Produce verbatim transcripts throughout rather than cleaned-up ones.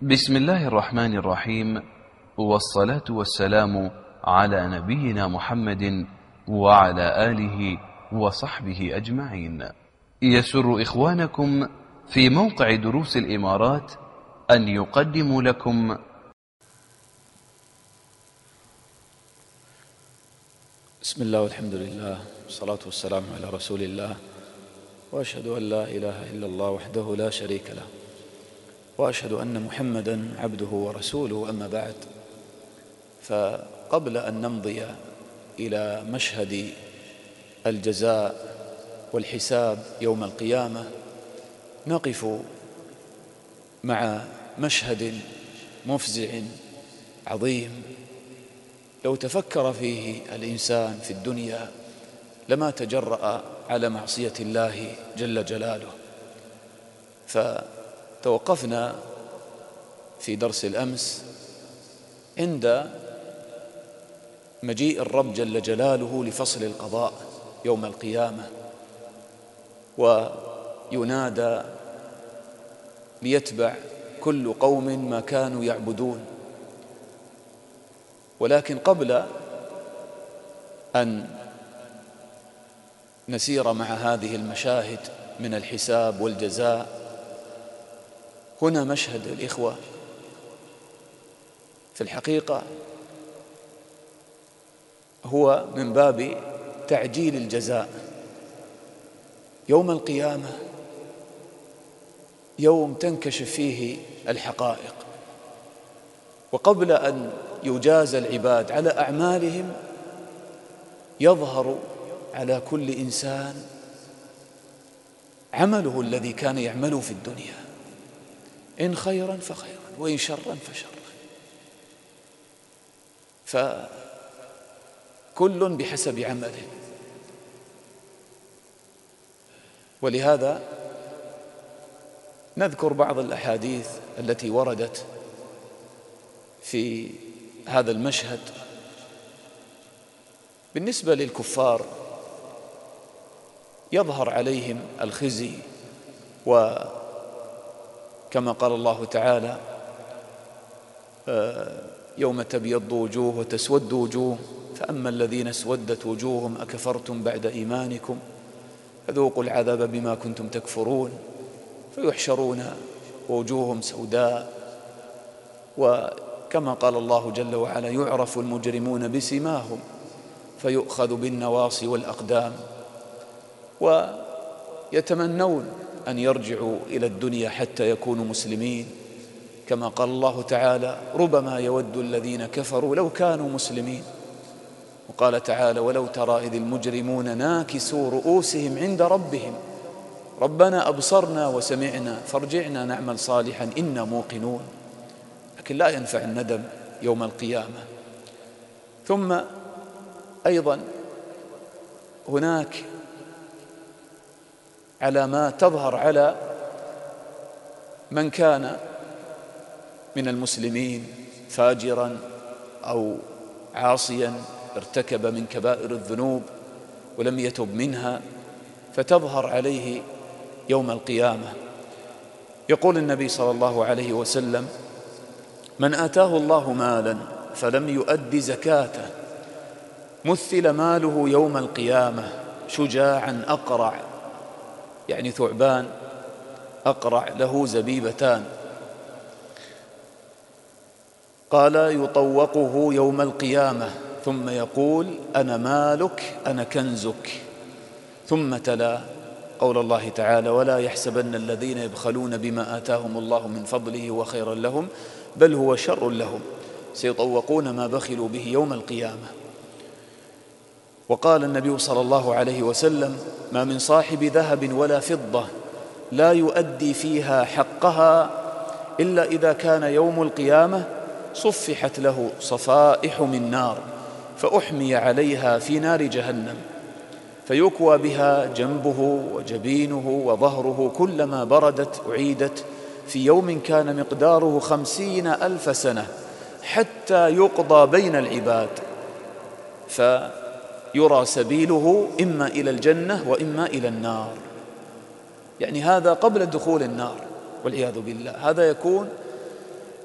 بسم الله الرحمن الرحيم، والصلاة والسلام على نبينا محمد وعلى آله وصحبه أجمعين. يسر إخوانكم في موقع دروس الإمارات أن يقدموا لكم بسم الله والحمد لله والصلاة والسلام على رسول الله، وأشهد أن لا إله إلا الله وحده لا شريك له، وأشهد أن محمدًا عبده ورسوله. أما بعد، فقبل أن نمضي إلى مشهد الجزاء والحساب يوم القيامة، نقف مع مشهد مفزع عظيم لو تفكر فيه الإنسان في الدنيا لما تجرأ على معصية الله جل جلاله. فتوقفنا في درس الأمس عند مجيء الرب جل جلاله لفصل القضاء يوم القيامة، وينادى ليتبع كل قوم ما كانوا يعبدون. ولكن قبل أن نسير مع هذه المشاهد من الحساب والجزاء، هنا مشهد الإخوة في الحقيقة هو من باب تعجيل الجزاء. يوم القيامة يوم تنكشف فيه الحقائق، وقبل أن يجازى العباد على أعمالهم يظهر على كل إنسان عمله الذي كان يعمله في الدنيا، إن خيرا فخيرا وإن شرا فشرا، فكل بحسب عمله. ولهذا نذكر بعض الأحاديث التي وردت في هذا المشهد. بالنسبة للكفار يظهر عليهم الخزي، وكما قال الله تعالى: يوم تبيض وجوه وتسود وجوه، فأما الذين اسودت وجوههم أكفرتم بعد إيمانكم فذوقوا العذاب بما كنتم تكفرون، فيحشرون ووجوههم سوداء. وكما قال الله جل وعلا: يعرف المجرمون بسيماهم فيؤخذ بالنواصي والأقدام، ويتمنون أن يرجعوا إلى الدنيا حتى يكونوا مسلمين، كما قال الله تعالى: ربما يود الذين كفروا لو كانوا مسلمين. وقال تعالى: ولو ترى إذ المجرمون ناكسوا رؤوسهم عند ربهم ربنا أبصرنا وسمعنا فارجعنا نعمل صالحا إنا موقنون. لكن لا ينفع الندم يوم القيامة. ثم أيضا هناك علامات تظهر على من كان من المسلمين فاجرا أو عاصيا ارتكب من كبائر الذنوب ولم يتب منها، فتظهر عليه يوم القيامة. يقول النبي صلى الله عليه وسلم: من آتاه الله مالا فلم يؤد زكاته مثل ماله يوم القيامة شجاعا أقرع، يعني ثعبان أقرع له زبيبتان، قال: يطوقه يوم القيامة ثم يقول: أنا مالك أنا كنزك. ثم تلا قول الله تعالى: ولا يحسبن الذين يبخلون بما آتاهم الله من فضله وخيرا لهم بل هو شر لهم سيطوقون ما بخلوا به يوم القيامة. وقال النبي صلى الله عليه وسلم: ما من صاحب ذهب ولا فضة لا يؤدي فيها حقها إلا إذا كان يوم القيامة صفحت له صفائح من نار فأحمي عليها في نار جهنم، فيكوى بها جنبه وجبينه وظهره، كلما بردت أعيدت في يوم كان مقداره خمسين ألف سنة حتى يقضى بين العباد، فيرى سبيله إما إلى الجنة وإما إلى النار. يعني هذا قبل دخول النار والعياذ بالله. هذا يكون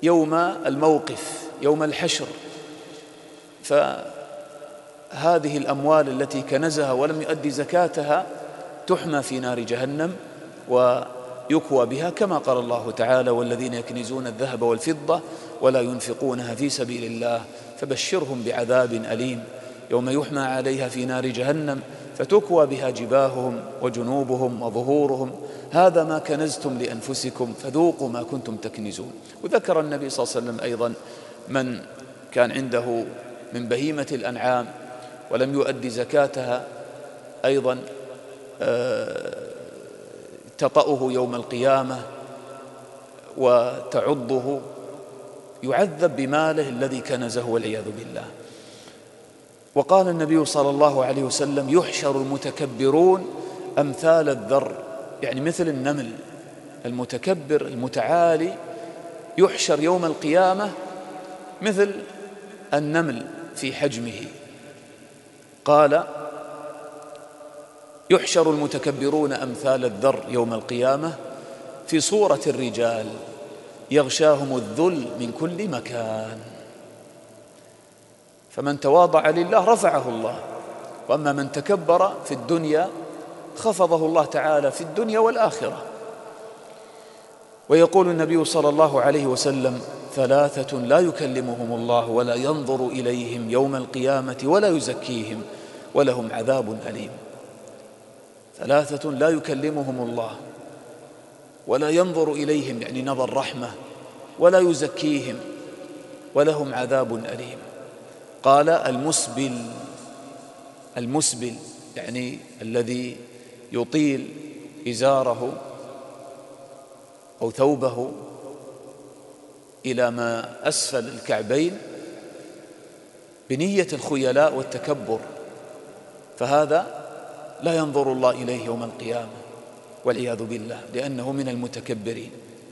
يوم الموقف، يوم الحشر. فهذه الأموال التي كنزها ولم يؤدي زكاتها تحمى في نار جهنم ويكوى بها، كما قال الله تعالى: والذين يكنزون الذهب والفضة ولا ينفقونها في سبيل الله فبشرهم بعذاب أليم يوم يحمى عليها في نار جهنم فتكوى بها جباههم وجنوبهم وظهورهم هذا ما كنزتم لأنفسكم فذوقوا ما كنتم تكنزون. وذكر النبي صلى الله عليه وسلم أيضا من كان عنده من بهيمة الأنعام ولم يؤدي زكاتها أيضا تطأه يوم القيامة وتعضه، يعذب بماله الذي كنزه والعياذ بالله. وقال النبي صلى الله عليه وسلم: يحشر المتكبرون أمثال الذر، يعني مثل النمل. المتكبر المتعالي يحشر يوم القيامة مثل النمل في حجمه. قال: يحشر المتكبرون أمثال الذر يوم القيامة في صورة الرجال يغشاهم الذل من كل مكان. فمن تواضع لله رفعه الله، وأما من تكبر في الدنيا خفضه الله تعالى في الدنيا والآخرة. ويقول النبي صلى الله عليه وسلم: ثلاثة لا يكلمهم الله ولا ينظر إليهم يوم القيامة ولا يزكيهم ولهم عذاب أليم. ثلاثة لا يكلمهم الله ولا ينظر إليهم، يعني نظر رحمة، ولا يزكيهم ولهم عذاب أليم. قال: المسبل، المسبل يعني الذي يطيل إزاره أو ثوبه إلى ما أسفل الكعبين بنية الخيلاء والتكبر، فهذا لا ينظر الله إليه يوم القيامة والعياذ بالله، لأنه من المتكبرين.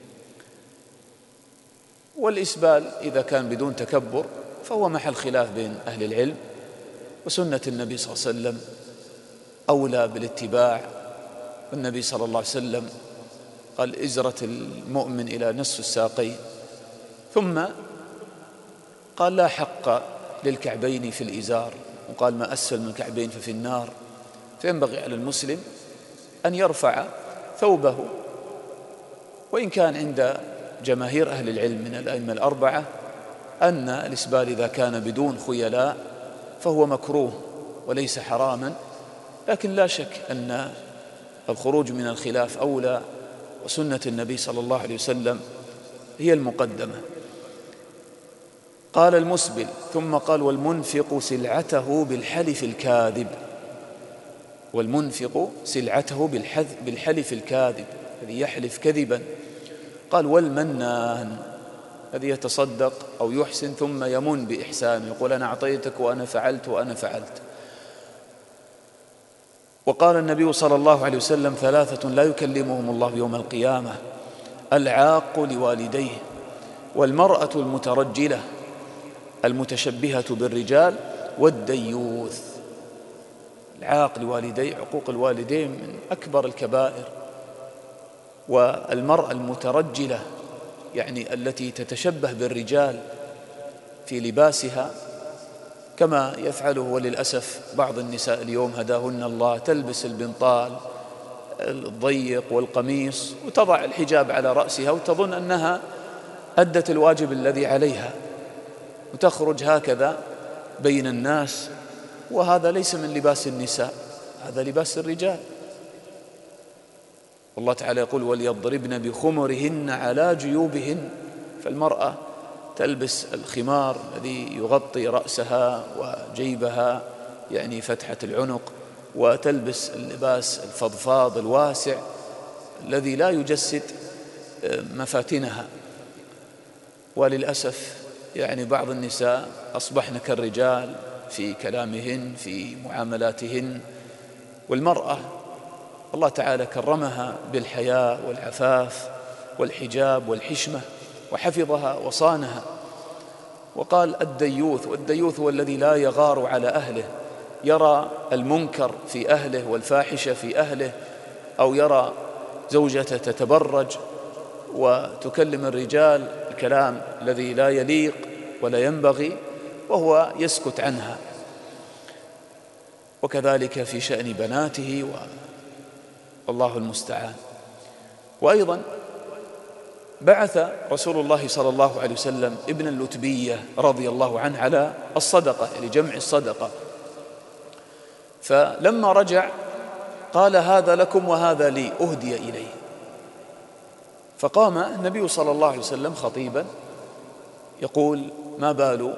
والإسبال إذا كان بدون تكبر فهو محل خلاف بين أهل العلم، وسنة النبي صلى الله عليه وسلم أولى بالاتباع. والنبي صلى الله عليه وسلم قال: إزرة المؤمن إلى نصف الساقين، ثم قال: لا حق للكعبين في الإزار، وقال: ما أسفل من الكعبين ففي النار. فينبغي على المسلم أن يرفع ثوبه، وإن كان عند جماهير أهل العلم من الأئمة الأربعة أن الإسبال إذا كان بدون خيلاء فهو مكروه وليس حراما، لكن لا شك أن الخروج من الخلاف أولى، وسنة النبي صلى الله عليه وسلم هي المقدمة. قال: المسبل، ثم قال: والمنفق سلعته بالحلف الكاذب. والمنفق سلعته بالحلف الكاذب، الذي يحلف كذبا. قال: والمنان، الذي يتصدق أو يحسن ثم يمن بإحسان، يقول: أنا أعطيتك وأنا فعلت وأنا فعلت. وقال النبي صلى الله عليه وسلم: ثلاثة لا يكلمهم الله يوم القيامة: العاق لوالديه، والمرأة المترجلة المتشبهة بالرجال، والديوث. العاق لوالديه، عقوق الوالدين من أكبر الكبائر. والمرأة المترجلة يعني التي تتشبه بالرجال في لباسها، كما يفعله وللأسف بعض النساء اليوم هداهن الله، تلبس البنطال الضيق والقميص وتضع الحجاب على رأسها وتظن أنها أدت الواجب الذي عليها، وتخرج هكذا بين الناس، وهذا ليس من لباس النساء، هذا لباس الرجال. والله تعالى يقول: وليضربن بخمرهن على جيوبهن. فالمرأة تلبس الخمار الذي يغطي رأسها وجيبها، يعني فتحة العنق، وتلبس اللباس الفضفاض الواسع الذي لا يجسد مفاتنها. وللأسف يعني بعض النساء أصبحن كالرجال في كلامهن في معاملاتهن. والمرأة الله تعالى كرمها بالحياء والعفاف والحجاب والحشمة وحفظها وصانها. وقال: الديوث، والديوث هو الذي لا يغار على أهله، يرى المنكر في أهله والفاحشة في أهله، أو يرى زوجته تتبرج وتكلم الرجال الكلام الذي لا يليق ولا ينبغي وهو يسكت عنها. وكذلك في شأن بناته والله المستعان. وأيضا بعث رسول الله صلى الله عليه وسلم ابن اللتبية رضي الله عنه على الصدقة، لجمع الصدقة، فلما رجع قال هذا لكم وهذا لي، أهدي إليه. فقام النبي صلى الله عليه وسلم خطيبا يقول ما بال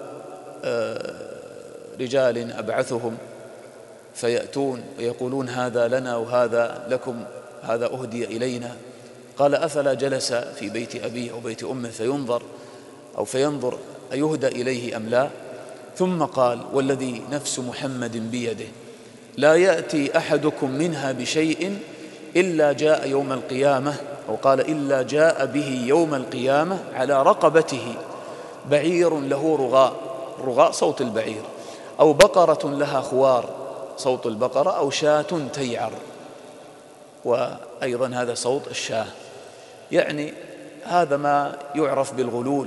رجال أبعثهم فيأتون ويقولون هذا لنا وهذا لكم، هذا أهدي إلينا. قال أفلا جلس في بيت أبيه أو بيت أمه فينظر أو فينظر أيهدى إليه أم لا؟ ثم قال والذي نفس محمد بيده لا يأتي أحدكم منها بشيء إلا جاء يوم القيامة، أو قال إلا جاء به يوم القيامة على رقبته بعير له رغاء، رغاء صوت البعير، أو بقرة لها خوار صوت البقرة، أو شاة تيعر، وأيضا هذا صوت الشاة. يعني هذا ما يعرف بالغلول.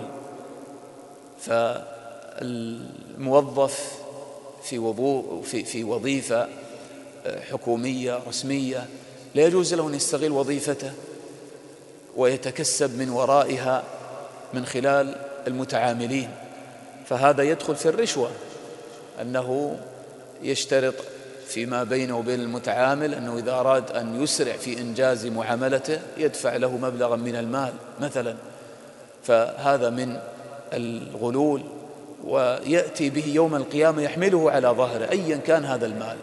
فالموظف في وضوء في في وظيفة حكومية رسمية لا يجوز له أن يستغل وظيفته ويتكسب من ورائها من خلال المتعاملين، فهذا يدخل في الرشوة، أنه يشترط فيما بينه وبين المتعامل أنه إذا أراد أن يسرع في إنجاز معاملته يدفع له مبلغا من المال مثلا، فهذا من الغلول، ويأتي به يوم القيامة يحمله على ظهره أيا كان هذا المال.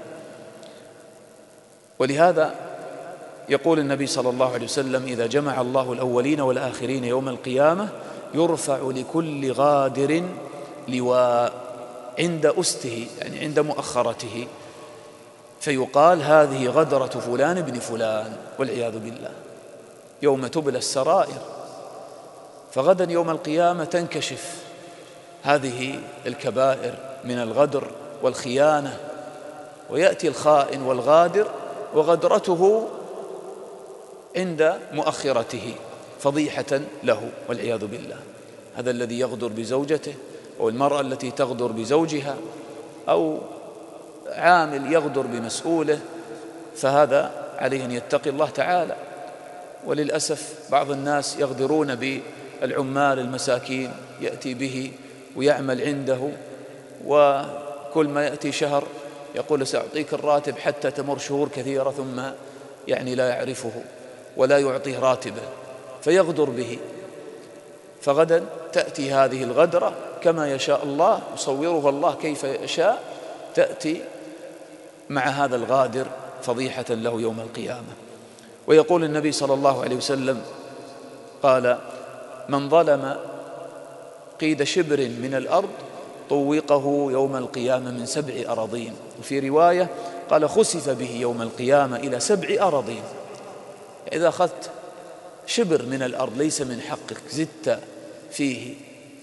ولهذا يقول النبي صلى الله عليه وسلم إذا جمع الله الأولين والآخرين يوم القيامة يرفع لكل غادر لواء عند أسته، يعني عند مؤخرته، فيقال هذه غدرة فلان بن فلان، والعياذ بالله، يوم تبلى السرائر. فغدا يوم القيامة تنكشف هذه الكبائر من الغدر والخيانة، ويأتي الخائن والغادر وغدرته عند مؤخرته فضيحة له، والعياذ بالله. هذا الذي يغدر بزوجته، أو المرأة التي تغدر بزوجها، أو عامل يغدر بمسؤوله، فهذا عليه أن يتقي الله تعالى. وللأسف بعض الناس يغدرون بالعمال المساكين، يأتي به ويعمل عنده، وكل ما يأتي شهر يقول سأعطيك الراتب حتى تمر شهور كثيرة ثم يعني لا يعرفه ولا يعطيه راتبه، فيغدر به. فغدا تأتي هذه الغدرة كما يشاء الله، يصورها الله كيف يشاء، تأتي مع هذا الغادر فضيحة له يوم القيامة. ويقول النبي صلى الله عليه وسلم قال من ظلم قيد شبر من الأرض طوقه يوم القيامة من سبع أراضين. وفي رواية قال خسف به يوم القيامة إلى سبع أراضين. إذا أخذت شبر من الأرض ليس من حقك زدت فيه،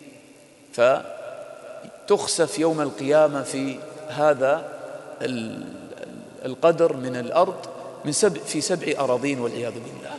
فتخسف يوم القيامة في هذا القدر من الأرض من سبع في سبع أراضين، والعياذ بالله.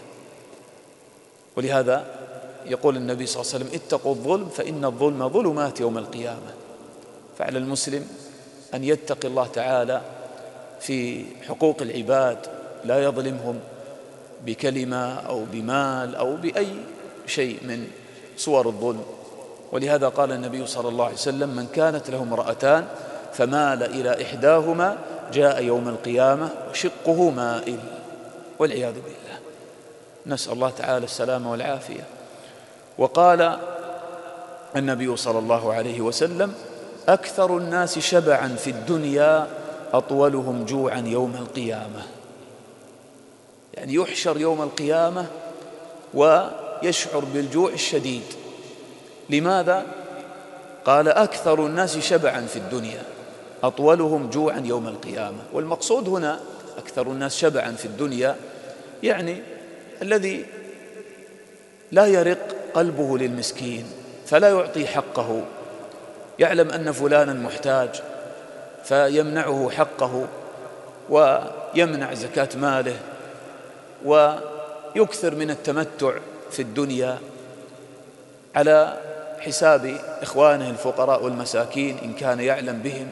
ولهذا يقول النبي صلى الله عليه وسلم اتقوا الظلم فإن الظلم ظلمات يوم القيامة. فعلى المسلم أن يتقي الله تعالى في حقوق العباد، لا يظلمهم بكلمة أو بمال أو بأي شيء من صور الظلم. ولهذا قال النبي صلى الله عليه وسلم من كانت له امرأتان فمال إلى إحداهما جاء يوم القيامة وشقه مائل، والعياذ بالله، نسأل الله تعالى السلامة والعافية. وقال النبي صلى الله عليه وسلم أكثر الناس شبعا في الدنيا أطولهم جوعا يوم القيامة. يعني يحشر يوم القيامة ويشعر بالجوع الشديد. لماذا؟ قال أكثر الناس شبعا في الدنيا أطولهم جوعا يوم القيامة. والمقصود هنا أكثر الناس شبعا في الدنيا يعني الذي لا يرق قلبه للمسكين فلا يعطي حقه، يعلم أن فلانا محتاج فيمنعه حقه ويمنع زكاة ماله ويكثر من التمتع في الدنيا، على حساب إخوانه الفقراء والمساكين إن كان يعلم بهم،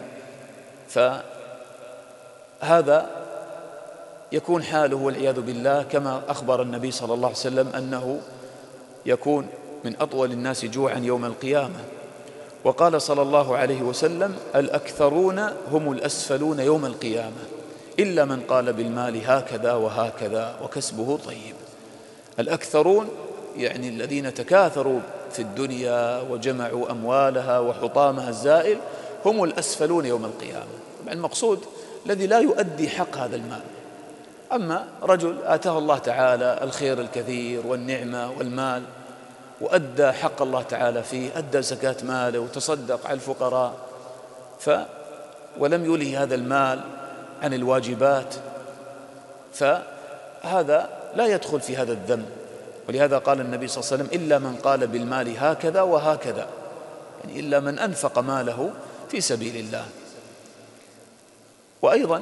فهذا يكون حاله والعياذ بالله كما أخبر النبي صلى الله عليه وسلم أنه يكون من أطول الناس جوعا يوم القيامة. وقال صلى الله عليه وسلم: الأكثرون هم الأسفلون يوم القيامة إلا من قال بالمال هكذا وهكذا وكسبه طيب. الأكثرون يعني الذين تكاثروا في الدنيا وجمعوا أموالها وحطامها الزائل هم الأسفلون يوم القيامة. المقصود الذي لا يؤدي حق هذا المال. أما رجل آتاه الله تعالى الخير الكثير والنعمة والمال وأدى حق الله تعالى فيه، أدى زكاة ماله وتصدق على الفقراء، ف ولم يلهي هذا المال عن الواجبات، فهذا لا يدخل في هذا الذنب. ولهذا قال النبي صلى الله عليه وسلم: إلا من قال بالمال هكذا وهكذا، يعني إلا من أنفق ماله في سبيل الله. وأيضا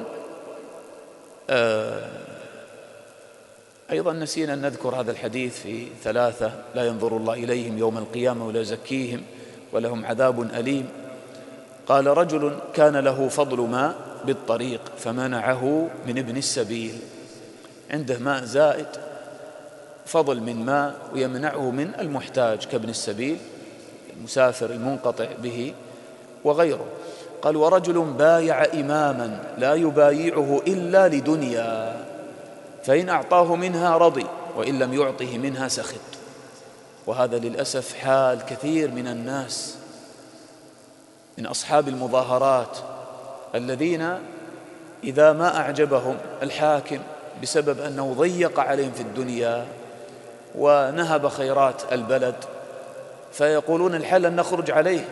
آه أيضا نسينا أن نذكر هذا الحديث في ثلاثة لا ينظر الله إليهم يوم القيامة ولا يزكيهم ولهم عذاب أليم. قال: رجل كان له فضل ماء بالطريق فمنعه من ابن السبيل، عنده ماء زائد فضل من ماء ويمنعه من المحتاج كابن السبيل المسافر المنقطع به وغيره. قال: ورجل بايع إماما لا يبايعه إلا لدنيا فإن أعطاه منها رضي وإن لم يعطه منها سخط. وهذا للأسف حال كثير من الناس من أصحاب المظاهرات الذين إذا ما أعجبهم الحاكم بسبب أنه ضيق عليهم في الدنيا ونهب خيرات البلد فيقولون الحل أن نخرج عليه،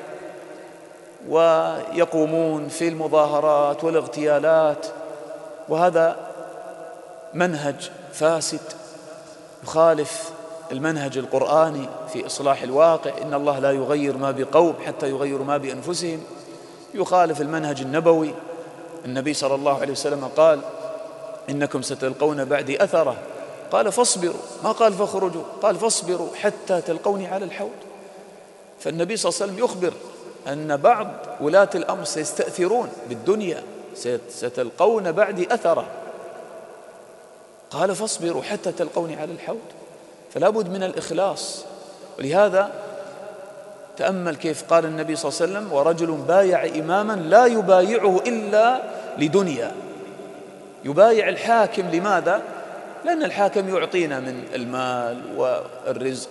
ويقومون في المظاهرات والاغتيالات. وهذا منهج فاسد يخالف المنهج القرآني في إصلاح الواقع. إن الله لا يغير ما بقوم حتى يغيروا ما بأنفسهم. يخالف المنهج النبوي. النبي صلى الله عليه وسلم قال: إنكم ستلقون بعدي أثرة، قال: فاصبروا، ما قال فاخرجوا، قال: فاصبروا حتى تلقوني على الحوض. فالنبي صلى الله عليه وسلم يخبر أن بعض ولاة الأمر سيستأثرون بالدنيا، ستلقون بعدي أثرة، قال: فاصبروا حتى تلقوني على الحوض. فلا بد من الإخلاص. ولهذا تأمل كيف قال النبي صلى الله عليه وسلم: ورجل بايع إماما لا يبايعه إلا لدنيا. يبايع الحاكم لماذا؟ لأن الحاكم يعطينا من المال والرزق،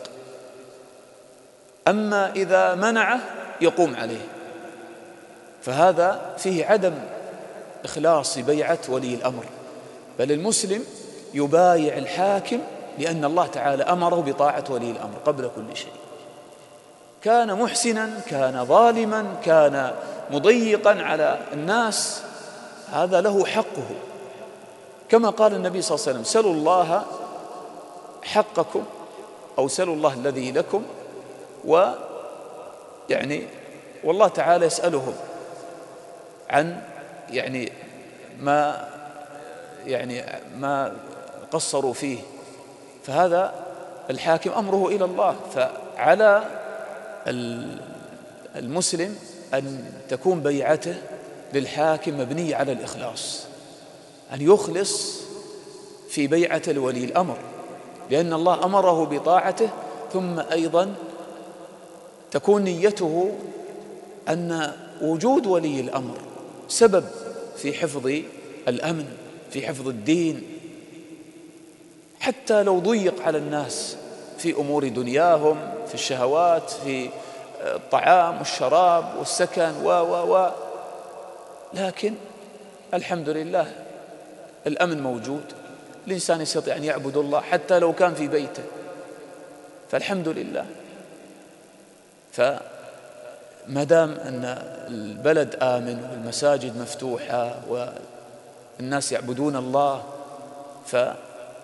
أما إذا منعه يقوم عليه. فهذا فيه عدم إخلاص بيعة ولي الأمر. بل المسلم يبايع الحاكم لأن الله تعالى أمره بطاعة ولي الأمر قبل كل شيء، كان محسنا كان ظالما كان مضيقا على الناس، هذا له حقه. كما قال النبي صلى الله عليه وسلم: سلوا الله حقكم أو سلوا الله الذي لكم، ويعني والله تعالى يسألهم عن يعني ما يعني ما قصروا فيه. فهذا الحاكم أمره إلى الله. فعلى المسلم أن تكون بيعته للحاكم مبنية على الإخلاص، أن يخلص في بيعة لولي الأمر لأن الله أمره بطاعته. ثم أيضا تكون نيته أن وجود ولي الأمر سبب في حفظ الأمن، في حفظ الدين، حتى لو ضيق على الناس في أمور دنياهم، في الشهوات، في الطعام والشراب والسكن و و و لكن الحمد لله الأمن موجود، الإنسان يستطيع أن يعبد الله حتى لو كان في بيته، فالحمد لله. فما دام أن البلد آمن والمساجد مفتوحة والناس يعبدون الله، فإذن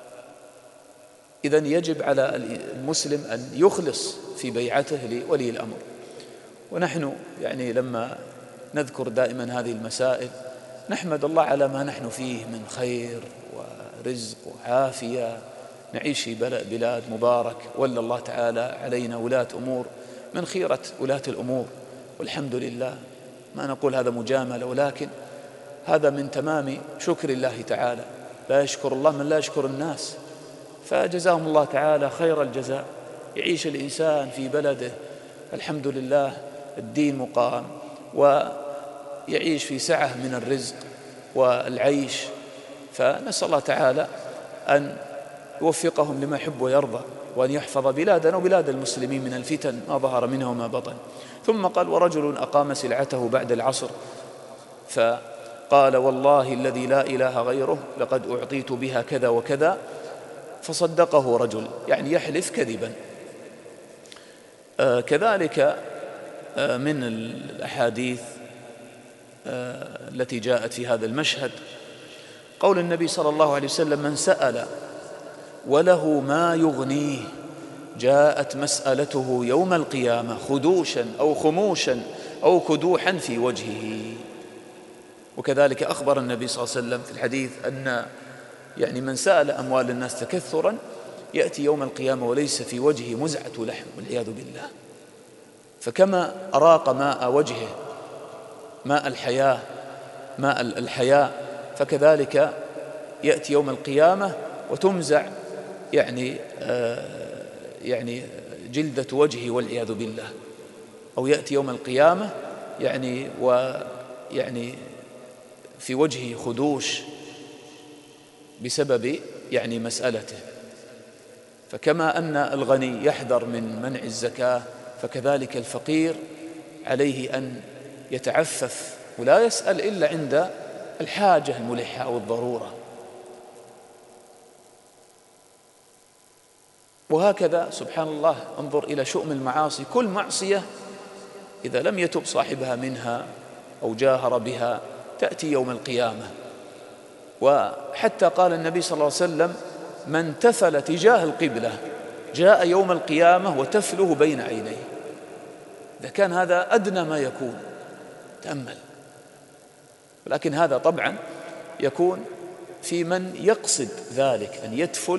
يجب على المسلم أن يخلص في بيعته لولي الأمر. ونحن يعني لما نذكر دائما هذه المسائل نحمد الله على ما نحن فيه من خير ورزق وعافية، نعيش في بلاد مبارك، ولا الله تعالى علينا ولاة أمور من خيرة ولاة الأمور، والحمد لله. ما نقول هذا مجاملة، ولكن هذا من تمام شكر الله تعالى. لا يشكر الله من لا يشكر الناس، فجزاهم الله تعالى خير الجزاء. يعيش الإنسان في بلده الحمد لله الدين مقام، ويعيش في سعة من الرزق والعيش، فنسأل الله تعالى أن يوفقهم لما يحب ويرضى، وأن يحفظ بلادنا وبلاد المسلمين من الفتن ما ظهر منها وما بطن. ثم قال: ورجل أقام سلعته بعد العصر فقال: والله الذي لا إله غيره لقد أعطيت بها كذا وكذا، فصدقه رجل، يعني يحلف كذبا. آه كذلك آه من الأحاديث آه التي جاءت في هذا المشهد قول النبي صلى الله عليه وسلم: من سأل وله ما يغنيه جاءت مسألته يوم القيامة خدوشا أو خموشا أو كدوحا في وجهه. وكذلك أخبر النبي صلى الله عليه وسلم في الحديث أن يعني من سأل أموال الناس تكثرا يأتي يوم القيامة وليس في وجهه مزعة لحم، والعياذ بالله. فكما أراق ماء وجهه ماء الحياة ماء الحياة، فكذلك يأتي يوم القيامة وتمزع يعني آه يعني جلدة وجهه، والعياذ بالله. أو يأتي يوم القيامة يعني ويعني في وجهه خدوش بسبب يعني مسألته. فكما أن الغني يحذر من منع الزكاة، فكذلك الفقير عليه أن يتعفف ولا يسأل إلا عند الحاجة الملحة أو الضرورة. وهكذا سبحان الله، انظر إلى شؤم المعاصي، كل معصية إذا لم يتب صاحبها منها أو جاهر بها تأتي يوم القيامة. وحتى قال النبي صلى الله عليه وسلم: من تفل تجاه القبلة جاء يوم القيامة وتفله بين عينيه. إذا كان هذا أدنى ما يكون، تأمل. ولكن هذا طبعا يكون في من يقصد ذلك، أن يتفل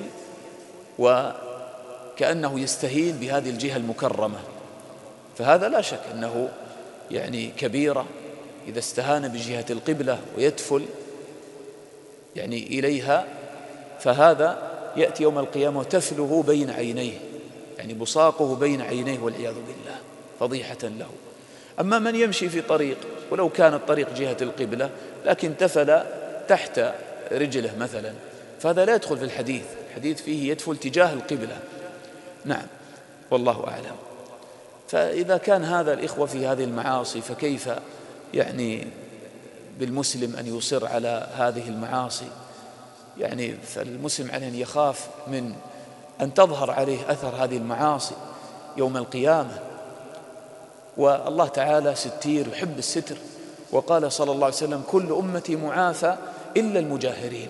وكأنه يستهين بهذه الجهة المكرمة، فهذا لا شك أنه يعني كبيرة إذا استهان بجهة القبلة ويتفل يعني إليها، فهذا يأتي يوم القيامة وتفله بين عينيه، يعني بصاقه بين عينيه، والعياذ بالله، فضيحة له. أما من يمشي في طريق ولو كان الطريق جهة القبلة لكن تفل تحت رجله مثلا، فهذا لا يدخل في الحديث. الحديث فيه يتفل تجاه القبلة. نعم، والله أعلم. فإذا كان هذا الإخوة في هذه المعاصي، فكيف يعني بالمسلم أن يصر على هذه المعاصي؟ يعني فالمسلم عليه أن يخاف من أن تظهر عليه أثر هذه المعاصي يوم القيامة. والله تعالى ستير يحب الستر، وقال صلى الله عليه وسلم: كل أمتي معافى إلا المجاهرين.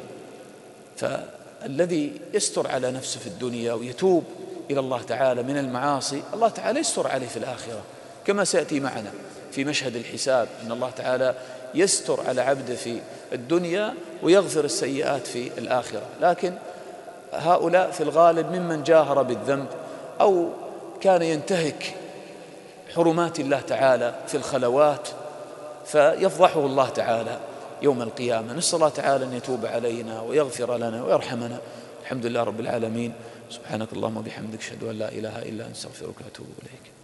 فالذي يستر على نفسه في الدنيا ويتوب إلى الله تعالى من المعاصي، الله تعالى يستر عليه في الآخرة، كما سيأتي معنا في مشهد الحساب، أن الله تعالى يستر على عبده في الدنيا ويغفر السيئات في الآخرة. لكن هؤلاء في الغالب ممن جاهر بالذنب أو كان ينتهك حرمات الله تعالى في الخلوات، فيفضحه الله تعالى يوم القيامة. نسأل الله تعالى أن يتوب علينا ويغفر لنا ويرحمنا. الحمد لله رب العالمين. سبحانك اللهم وبحمدك، أشهد أن لا إله إلا أنت، أستغفرك وأتوب إليك.